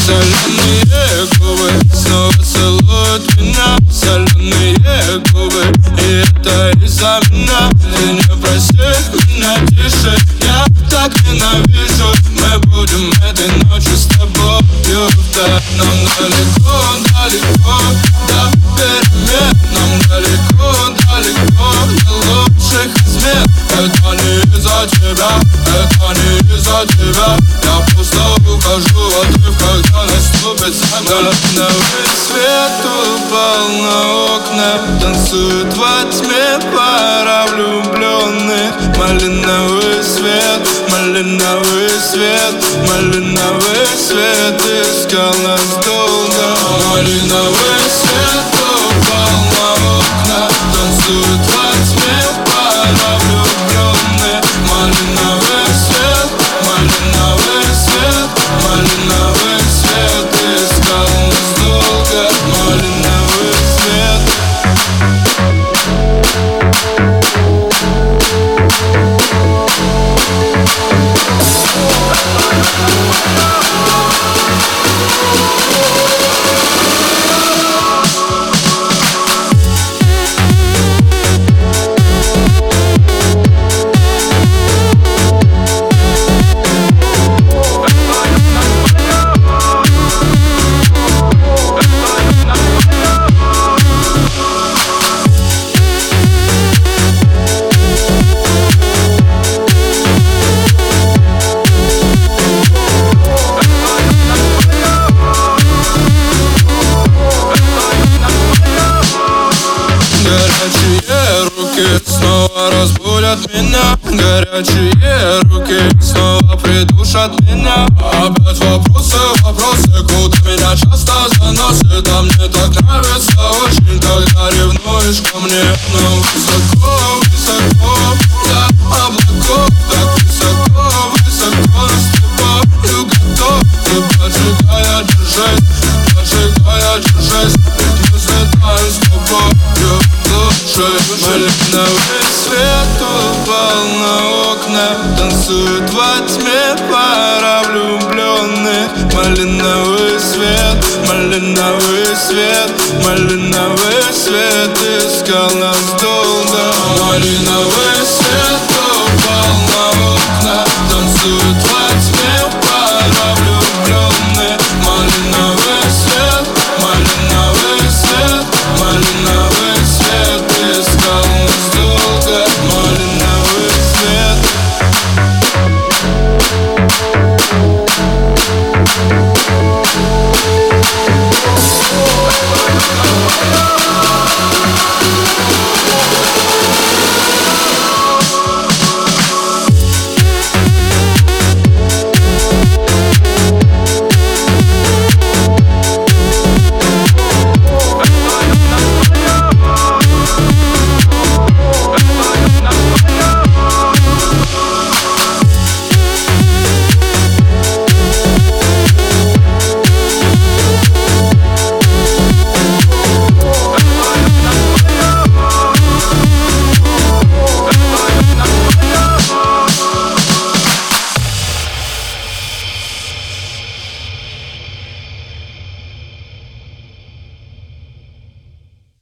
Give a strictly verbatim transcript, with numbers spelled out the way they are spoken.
Соленые губы снова целуют меня. Соленые губы, и это из-за меня. Ты не проси меня тише, я так ненавижу. Мы будем этой ночью с тобою вдаль. Нам далеко, далеко до перемен. Нам далеко, далеко до лучших измен. Это не из-за тебя, это не из-за тебя. Я просто ухожу, отрыв, когда наступит замер. Новый свет упал на окна, танцует во тьме пара влюбленных. Малиновый свет, малиновый свет, малиновый свет искал нас долго. Малиновый свет упал на окна, танцует во тьме пара влюбленных. Малиновый свет, малиновый свет, малиновый свет искал нас долго. Малиновый свет. Горячие руки снова разбудят меня. Горячие руки снова придушат меня. Опять вопросы, вопросы, куда меня часто заносит. А мне так нравится очень, когда ревнуешь ко мне. Но высоко, высоко до облаков, так высоко, высоко с тобою готов. Ты поджигая, держись, поджигая, держись. Ведь мы взлетаем с тобою. Малиновый свет упал на окна, танцует во тьме пара влюбленных. Малиновый свет, малиновый свет, малиновый свет искал нас долго. Малиновый свет.